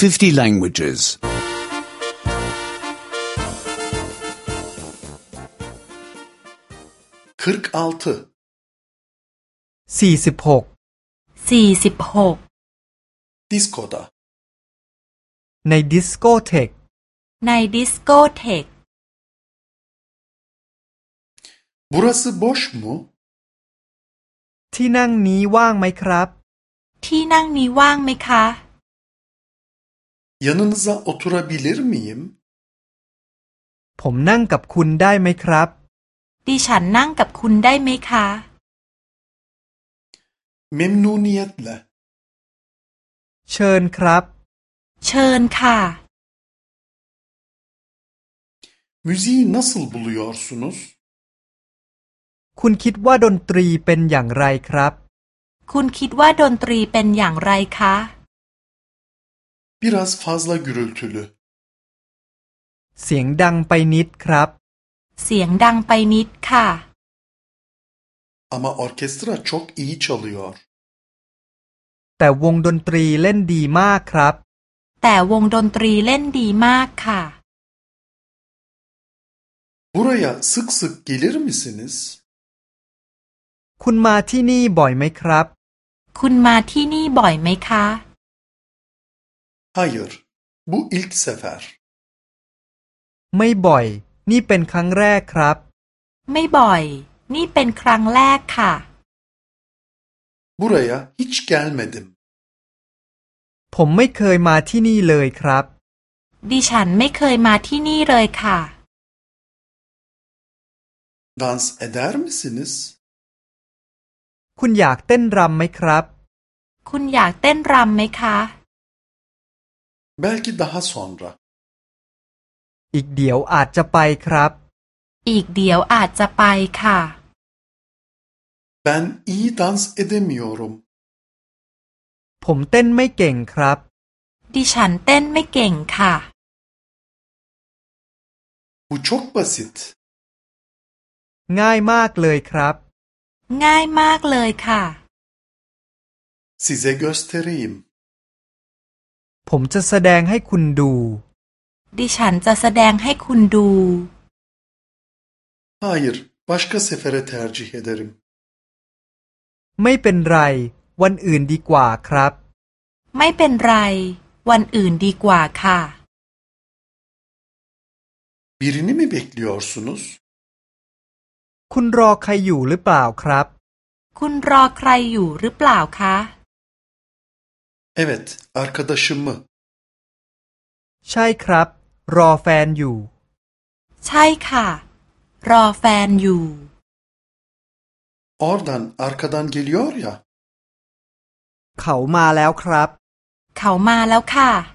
50 languages. 46 46 Diskoda ในดิสโกเทก Burası boş mu? ที่นั่งนี้ว่างไหมครับที่นั่งนี้ว่างไหมคะ Yanınıza oturabilir miyim? ผมนั่งกับคุณได้ไหมครับดิฉันนั่งกับคุณได้ไหมคะ Memnuniyetle. เชิญครับเชิญค่ะ Müziği nasıl buluyorsunuz? คุณคิดว่าดนตรีเป็นอย่างไรครับคุณคิดว่าดนตรีเป็นอย่างไรคะ Biraz fazla gürültülü. เสียงดังไปนิดครับเสียงดังไปนิดค่ะ Ama orkestra çok iyi çalıyor. แต่วงดนตรีเล่นดีมากครับแต่วงดนตรีเล่นดีมากค่ะ Buraya sık sık gelir misiniz? คุณมาที่นี่บ่อยไหมครับคุณมาที่นี่บ่อยไหมคะ Hayır, bu ilk sefer. ไม่บ่อย นี่เป็นครั้งแรกครับไม่บ่อย นี่เป็นครั้งแรกค่ะ Buraya hiç gelmedim. ผมไม่เคยมาที่นี่เลยครับดิฉันไม่เคยมาที่นี่เลยค่ะ Dans eder misiniz? คุณอยากเต้นรำไหมครับคุณอยากเต้นรำไหมคะ Belki daha sonra. อีกเดี๋ยวอาจจะไปครับอีกเดี๋ยวอาจจะไปค่ะ Ben iyi dans edemiyorum. ผมเต้นไม่เก่งครับดิฉันเต้นไม่เก่งค่ะ Bu çok basit. ง่ายมากเลยครับง่ายมากเลยค่ะ Size göstereyim. ผมจะแสดงให้คุณดูดิฉันจะแสดงให้คุณดู Hayır, başka sefere tercih ederim. ไม่เป็นไร วันอื่นดีกว่าครับไม่เป็นไร วันอื่นดีกว่าค่ะ Birini mi bekliyorsunuz? คุณรอใครอยู่หรือเปล่าครับคุณรอใครอยู่หรือเปล่าคะ Evet, arkadaşımı. ใช่ครับ รอแฟนอยู่ใช่ค่ะ รอแฟนอยู่ Oradan, arkadan geliyor ya. เขามาแล้วครับเขามาแล้วค่ะ